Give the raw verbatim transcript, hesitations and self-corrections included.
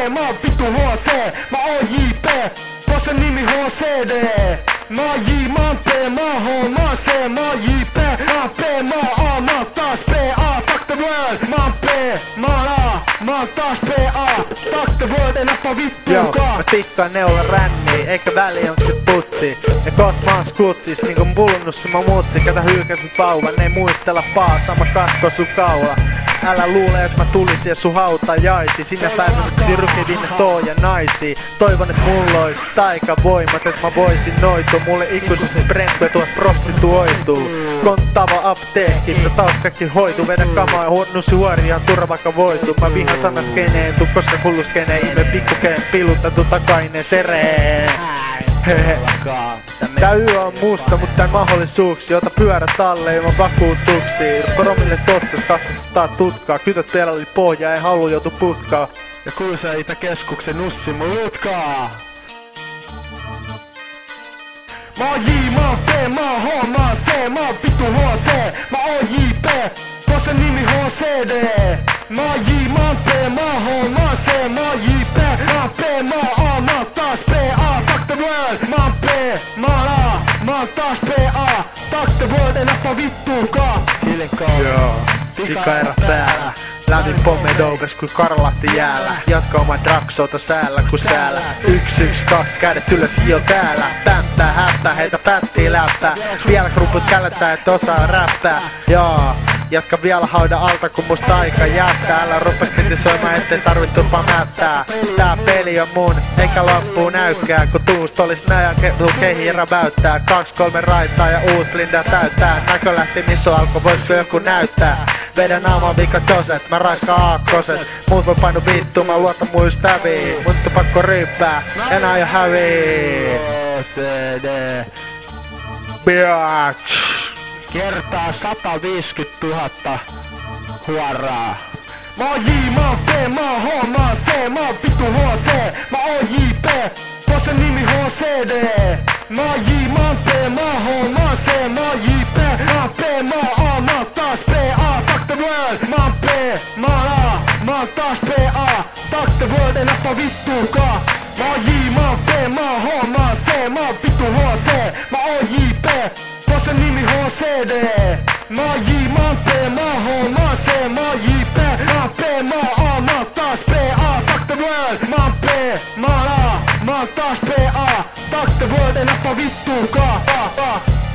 mä oon vittu H C, mä oon J P, bossen nimi H C D. Mä oon J, mä oon P, mä oon H, mä oon C, mä oon J P, mä oon P, mä oon A, mä oon taas P, A, fuck the world. Mä oon P, mä oon A, mä oon taas P, A, fuck the world, en nappa vittuukaan. Mä stikkaan neulla ränniin, eikä väli onks se putsi. Ja koot mä oon skutsis, niinku pulunnussa mä mutsi. Kato hyykäsin vauvan, ei muistella paa, sama katko sun kaula. Älä luule, et mä tulisin ja sun hautajaisi. Sinä päivänä sirukidin tooja naisi. Toivon et mulla ois taikavoimat, et mä voisin noitua. Mulle ikuisesti brempö tuot prostituoituu. Konttava apteekki, mitä taas kaikki hoituu. Vedä kamaa ja huonnu suoriaan turvaka voituu. Mä vihan sana skeneentu, koska hullu skenee. Ihme pikkukeen pilutettu takainen seree. Hehe. Tää yö on musta, mutta tää mahdollisuuksia. Ota pyörät alle ilman vakuutuksia. Koromille totsas kaksisataa tutkaa. Kytöt teillä oli pohja, ei halua joutu putkaa. Ja Kuusaita keskuksen nussimu lutkaa. Mä oon J, mä oon P, mä oon H, mä oon C, mä oon vittu H C. Mä oon J P, bossen nimi H C D. Mä oon J, mä oon P, mä oon H, mä oon C, mä oon J P, mä oon P, mä oon A, mä oon taas P, A, fuck the world. Mä oon P, mä oon A, mä oon taas P, A, fuck the world, en nappa vittuukaan. Hiljekkaa. Joo, Ikaera täällä. Lämmin pommedoubes kuin Karlahti jäällä. Jatka oma draksota säällä ku säällä. Yks, yks, kaks, kädet ylös jo täällä. Pämppää, häppää, heitä pättii läppää. Vielä kruput källättää, et osaa räppää. Joo, jatka vielä hauda alta kun musta aika jättää. Älä rupes kritisoimaan, ettei tarvit turpaa mättää. Tää peli on mun, eikä loppuu näykkää. Kun tuust olis nää ja ke- kehi räväyttää. Kaks kolme raitaa ja uut lindaa täyttää. Näkö lähti missä alkoi, voiks joku näyttää? Vedän naamaan vika joset, mä raiskaan aakkoset. Muut voi painu vittu, mä luotan mun ystäviin. Mutta pakko ryyppää, en aio hävii. C D. Bitch. Kertaa sata viisikymmentätuhatta huoraa. Mä oon J, mä oon P, mä oon H, mä oon C, mä oon vittu H C. Mä oon J P, bossen nimi H C D. Mä oon J, mä oon P, mä oon H, mä oon C, mä oon J P, mä oon P, mä oon A, mä oon taas P, A, fuck the world. Mä oon P, mä oon A, mä oon taas P, A, fuck the world, en nappa vittuukaan. Mä oon J, mä oon P, mä oon H, mä oon C, mä oon vittu H C. Mä oon J P, bossen nimi H C D. Mä oon J, mä oon P, mä oon H, mä oon C, mä oon J P, mä oon P, mä oon A, mä oon taas P, A, fuck the world. Mä oon P, mä oon A, mä oon taas P, A, fuck the world, en nappa vittuukaan.